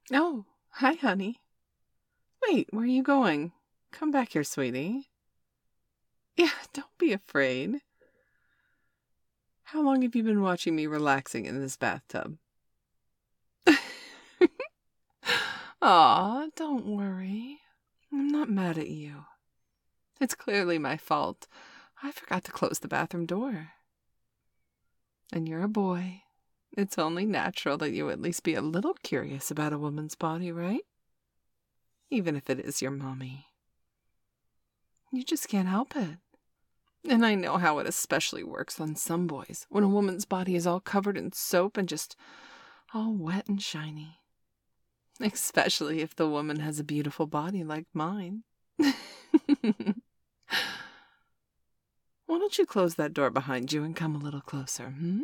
Oh, hi, honey. Wait, where are you going? Come back here, sweetie. Yeah, don't be afraid. How long have you been watching me relaxing in this bathtub? Aw, don't worry. I'm not mad at you. It's clearly my fault. I forgot to close the bathroom door. And you're a boy. It's only natural that you at least be a little curious about a woman's body, right? Even if it is your mommy. You just can't help it. And I know how it especially works on some boys, when a woman's body is all covered in soap and just all wet and shiny. Especially if the woman has a beautiful body like mine. Why don't you close that door behind you and come a little closer, hmm?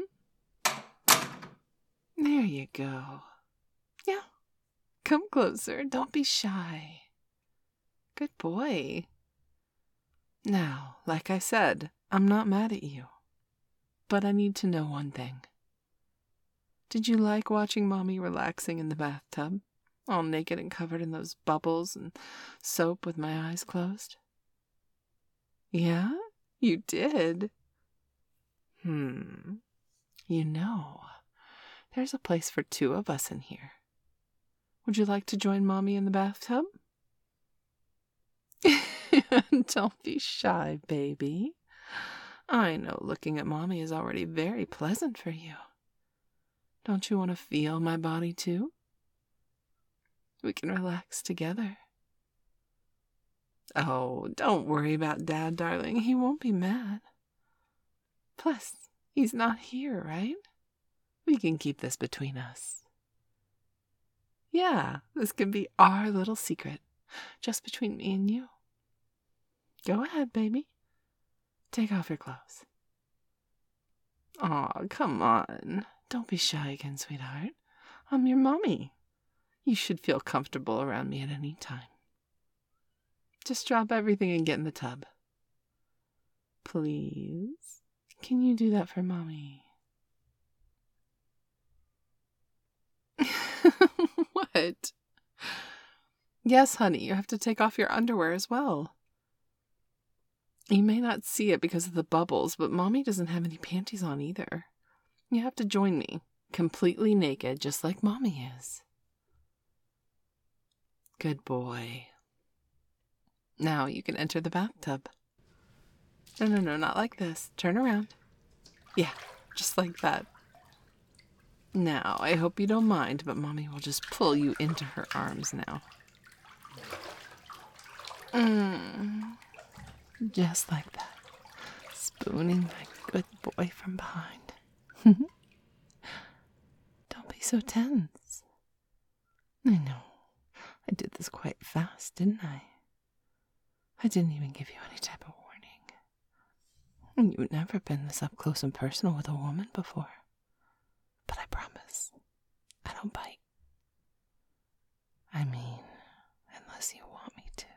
There you go. Yeah, come closer. Don't be shy. Good boy. Now, like I said, I'm not mad at you. But I need to know one thing. Did you like watching Mommy relaxing in the bathtub? All naked and covered in those bubbles and soap with my eyes closed? Yeah, you did. You know, there's a place for two of us in here. Would you like to join Mommy in the bathtub? Don't be shy, baby. I know looking at Mommy is already very pleasant for you. Don't you want to feel my body too? We can relax together. Oh, don't worry about Dad, darling. He won't be mad. Plus, he's not here, right? We can keep this between us. Yeah, this can be our little secret, just between me and you. Go ahead, baby. Take off your clothes. Aw, come on. Don't be shy again, sweetheart. I'm your mommy. You should feel comfortable around me at any time. Just drop everything and get in the tub. Please? Can you do that for Mommy? What? Yes, honey, you have to take off your underwear as well. You may not see it because of the bubbles, but Mommy doesn't have any panties on either. You have to join me, completely naked, just like Mommy is. Good boy. Now you can enter the bathtub. No, not like this. Turn around. Yeah, just like that. Now, I hope you don't mind, but Mommy will just pull you into her arms now. Just like that. Spooning my good boy from behind. Don't be so tense. I know. I did this quite fast, didn't I? I didn't even give you any type of warning. You've never been this up close and personal with a woman before. But I promise, I don't bite. I mean, unless you want me to.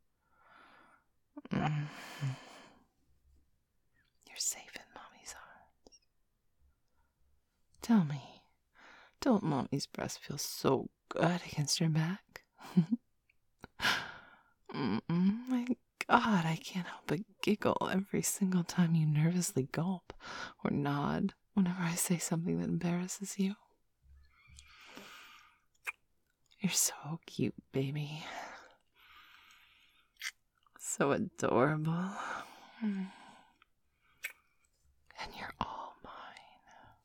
You're safe in Mommy's arms. Tell me, don't Mommy's breast feel so good against your back? My God, I can't help but giggle every single time you nervously gulp or nod whenever I say something that embarrasses you. You're so cute, baby. So adorable. And you're all mine.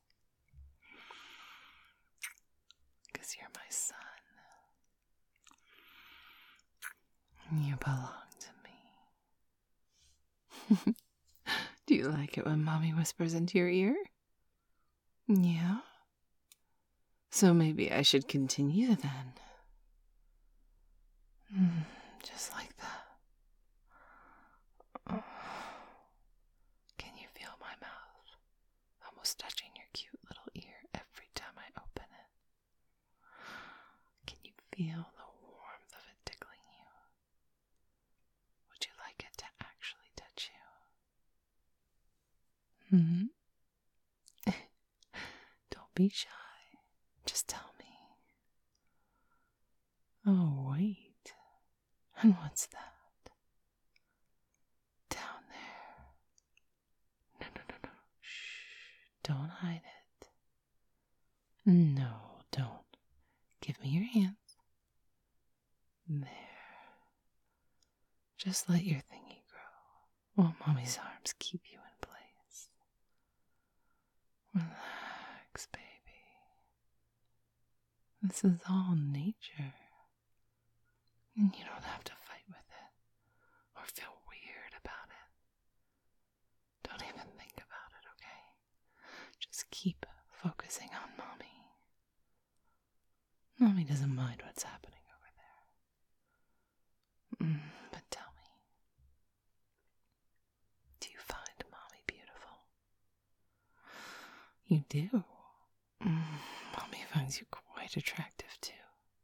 'Cause you're my son. You belong to me. Do you like it when Mommy whispers into your ear? Yeah? So maybe I should continue then. Just like that. Can you feel my mouth almost touching your cute little ear every time I open it? Can you feel the warmth of it tickling you? Would you like it to actually touch you? Don't be shy. Just tell me. And what's that? Down there. No, no, no, no. Shh. Don't hide it. No, don't. Give me your hands. There. Just let your thingy grow while Mommy's arms keep you in place. Relax, baby. This is all nature. And you don't have to fight with it or feel weird about it. Don't even think about it, okay? Just keep focusing on Mommy. Mommy doesn't mind what's happening over there. But tell me, do you find Mommy beautiful? You do? Mommy finds you quite attractive too.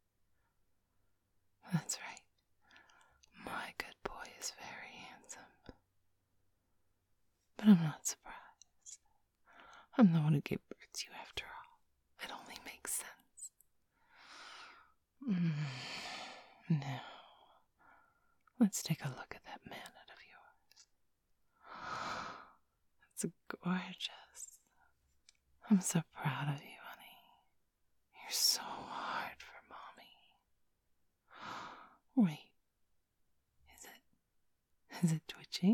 That's right. My good boy is very handsome. But I'm not surprised. I'm the one who gave birth to you after all. It only makes sense. Now, let's take a look at that manhood of yours. It's gorgeous. I'm so proud of you, honey. You're so hard for Mommy. Wait. Is it twitching?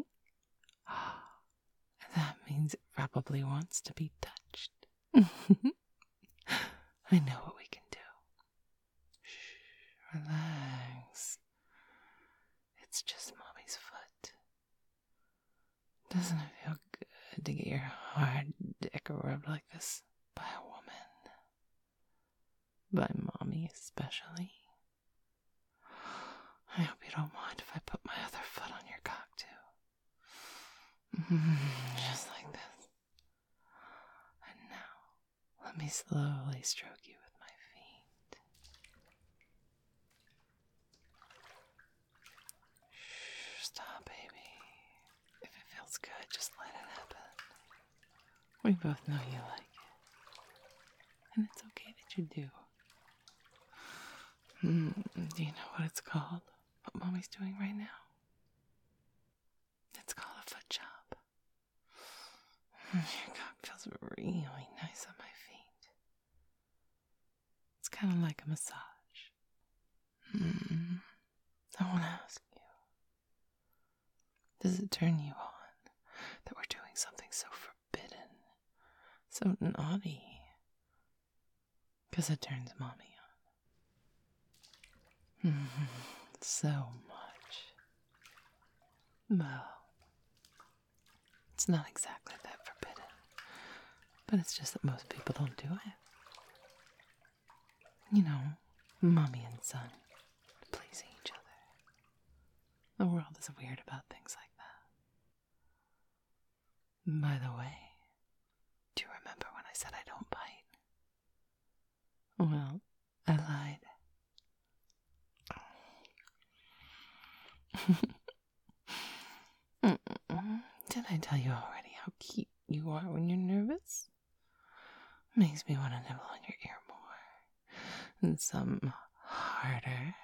That means it probably wants to be touched. I know what we can do. Shh, relax. It's just Mommy's foot. Doesn't it feel good to get your hard dick rubbed like this by a woman? By Mommy especially? I hope you don't mind if I put my other foot on your cock too. Just like this. And now, let me slowly stroke you with my feet. Shh, stop, baby. If it feels good, just let it happen. We both know you like it. And it's okay that you do. Do you know what it's called? What Mommy's doing right now? It's called a foot job. Your cock feels really nice on my feet. It's kind of like a massage. I want to ask you, does it turn you on that we're doing something so forbidden, so naughty? Because it turns Mommy on. So much. Well, it's not exactly that forbidden, but it's just that most people don't do it. You know, Mommy and son pleasing each other. The world is weird about things like that. By the way, do you remember when I said I don't bite? Well, I lied. Did I tell you already how cute you are when you're nervous? Makes me want to nibble on your ear more. And some harder.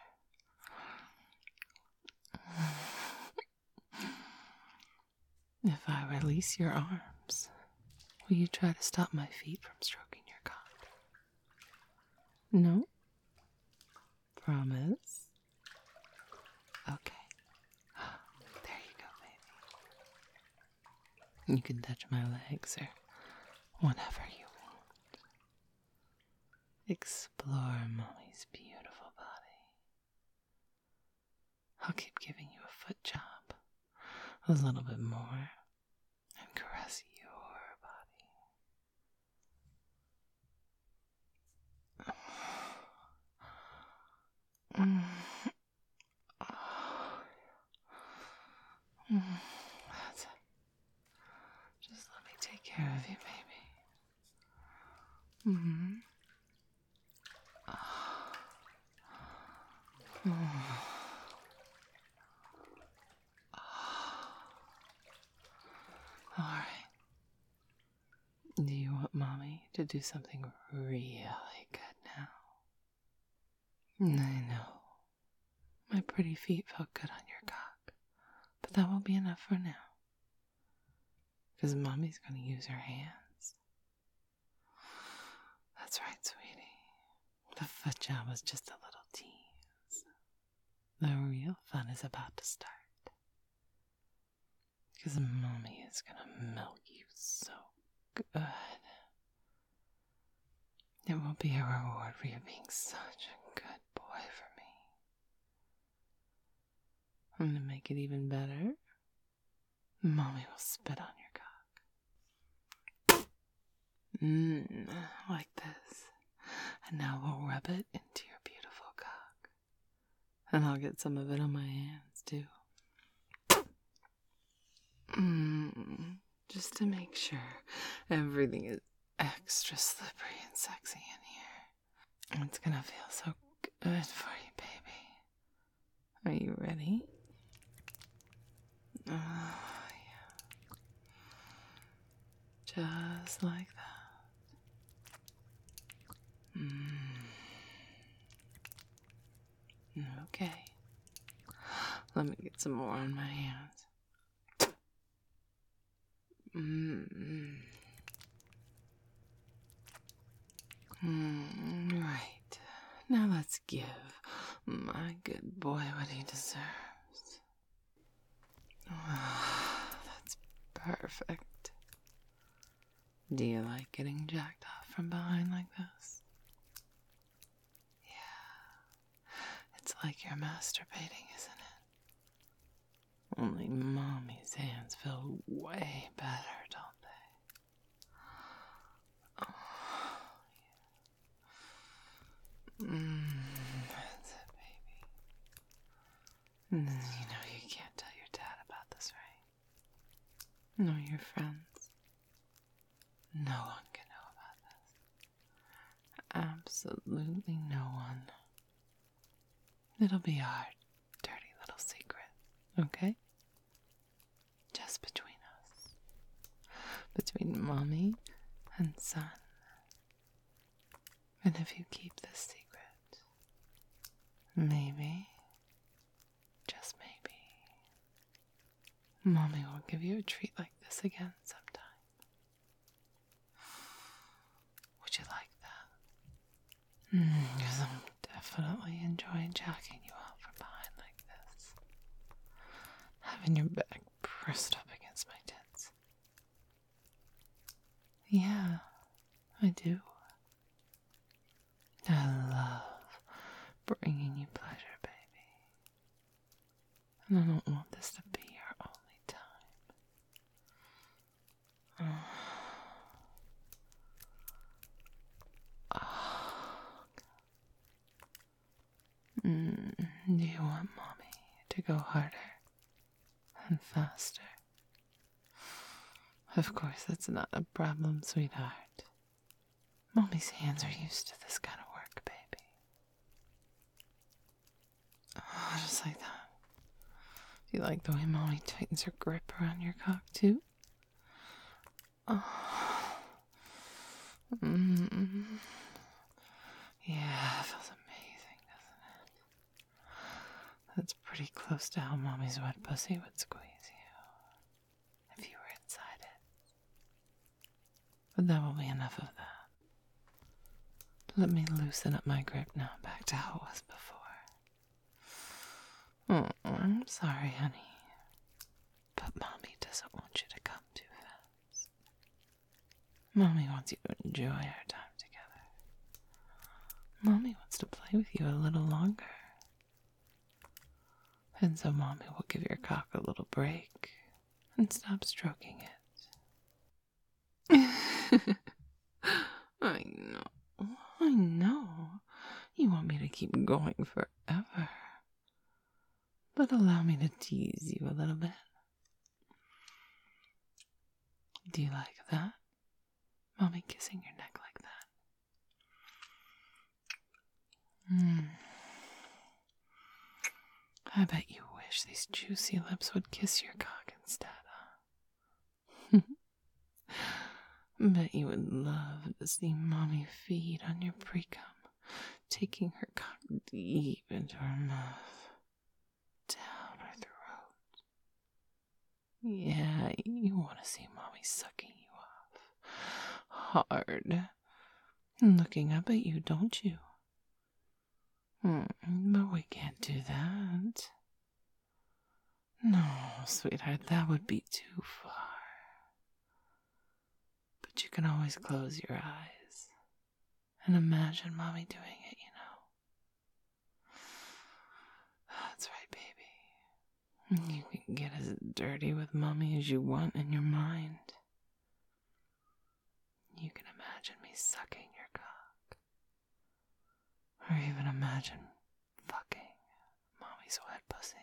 If I release your arms, will you try to stop my feet from stroking your cock? No? Promise? Okay. There you go, baby. You can touch my legs or whatever you want. Explore Mommy's beautiful body. I'll keep giving you a foot job. A little bit more. And caress your body. That's it. Just let me take care of you, baby. Alright. Do you want Mommy to do something really good now? I know. I pretty feet felt good on your cock, but that won't be enough for now. Because Mommy's going to use her hands. That's right, sweetie. The foot job was just a little tease. The real fun is about to start. Because Mommy is going to milk you so good. It will be a reward for you being such a good boy for me. And to make it even better, Mommy will spit on your cock. Like this. And now we'll rub it into your beautiful cock. And I'll get some of it on my hands, too. Just to make sure everything is extra slippery and sexy in here. It's gonna feel so good for you, baby. Are you ready? Oh, yeah. Just like that. Okay. Let me get some more on my hands. Right. Now let's give my good boy what he deserves. That's perfect. Do you like getting jacked off from behind like this? Yeah. It's like you're masturbating, isn't it? Only Mommy's hands feel way better, don't they? Oh, yeah. That's it, baby. You know you can't tell your dad about this, right? No, your friends. No one can know about this. Absolutely no one. It'll be our dirty little secret, okay? Just between us. Between Mommy and Son. And if you keep this secret, maybe, just maybe, Mommy will give you a treat like this again sometime. Would you like that? Because I'm definitely enjoying jacking you out from behind like this. Having your back pressed up against my tits. Yeah, I do. I love bringing you pleasure, baby. And I don't want this to be your only time. Do you want Mommy to go harder and faster? Of course, that's not a problem, sweetheart. Mommy's hands are used to this kind of work, baby. Oh, just like that. Do you like the way Mommy tightens her grip around your cock, too? Oh. Yeah, it feels amazing, doesn't it? That's pretty close to how Mommy's wet pussy would squeeze you if you were inside it. But that will be enough of that. Let me loosen up my grip now, back to how it was before. Oh, I'm sorry, honey. But Mommy doesn't want you to come too fast. Mommy wants you to enjoy our time together. Mommy wants to play with you a little longer. And so Mommy will give your cock a little break and stop stroking it. I know. You want me to keep going forever. But allow me to tease you a little bit. Do you like that? Mommy kissing your neck like that. I bet you wish these juicy lips would kiss your cock instead, huh? Bet you would love to see Mommy feed on your pre-cum, taking her cock deep into her mouth. Yeah, you want to see mommy sucking you off. Hard. Looking up at you, don't you? But we can't do that. No, sweetheart, that would be too far. But you can always close your eyes and imagine mommy doing it, you know. That's right, baby. You can get as dirty with mommy as you want in your mind. You can imagine me sucking your cock. Or even imagine fucking mommy's wet pussy.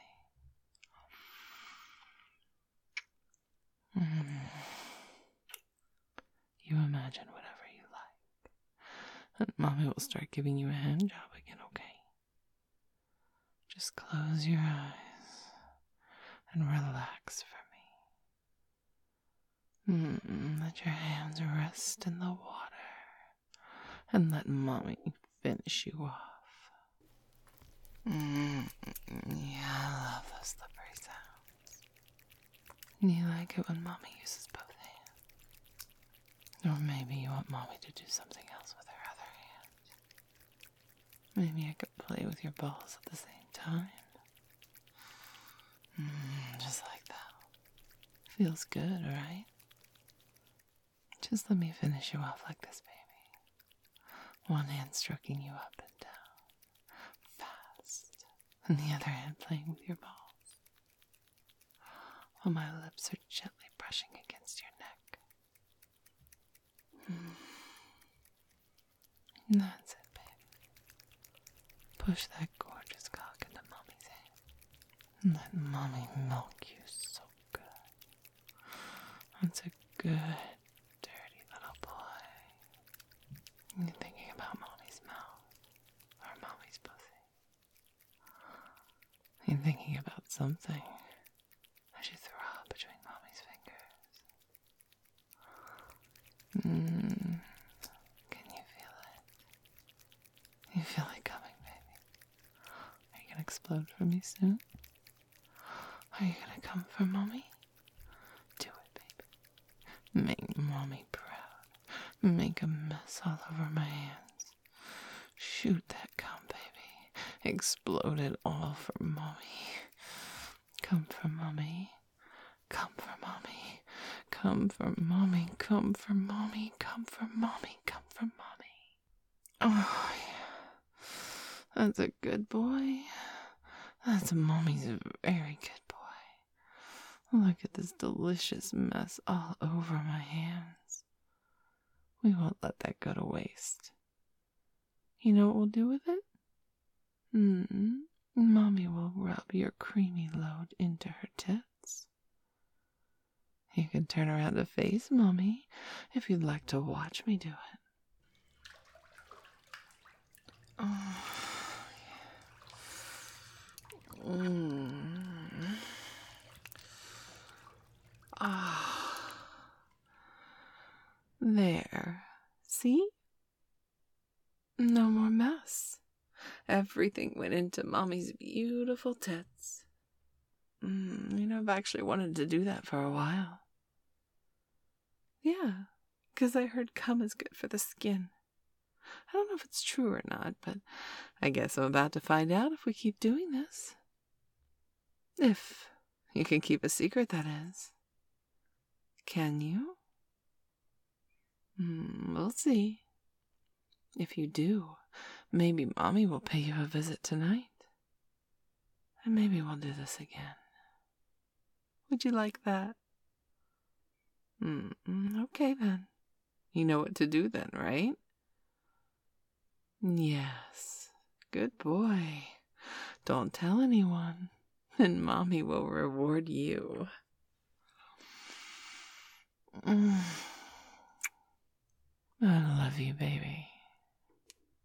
You imagine whatever you like. And mommy will start giving you a hand job again, okay? Just close your eyes and relax for me. Let your hands rest in the water and let mommy finish you off. Yeah, I love those slippery sounds. You like it when mommy uses both hands. Or maybe you want mommy to do something else with her other hand. Maybe I could play with your balls at the same time. Just like that. Feels good, right? Just let me finish you off like this, baby. One hand stroking you up and down, fast, and the other hand playing with your balls, while my lips are gently brushing against your neck. That's it, baby. Push that gorgeous cock into mommy's hand. And let mommy milk you so good. That's a good, dirty little boy. You're thinking about mommy's mouth or mommy's pussy. You're thinking about something as you throb between mommy's fingers. Can you feel it? You feel it coming, baby. Are you gonna explode for me soon? Are you gonna come for mommy? Do it, baby. Make mommy proud. Make a mess all over my hands. Shoot that cum, baby. Explode it all for mommy. Come for mommy. Come for mommy. Come for mommy. Come for mommy. Come for mommy. Come for mommy. Oh, yeah. That's a good boy. That's mommy's very good boy. Look at this delicious mess all over my hands. We won't let that go to waste. You know what we'll do with it? Mommy will rub your creamy load into her tits. You can turn around to face mommy if you'd like to watch me do it. Oh, yeah. There. See? No more mess. Everything went into mommy's beautiful tits. I've actually wanted to do that for a while. Yeah, because I heard cum is good for the skin. I don't know if it's true or not, but I guess I'm about to find out if we keep doing this. If you can keep a secret, that is. Can you? We'll see. If you do, maybe mommy will pay you a visit tonight. And maybe we'll do this again. Would you like that? Okay then. You know what to do then, right? Yes. Good boy. Don't tell anyone, and mommy will reward you. I love you, baby.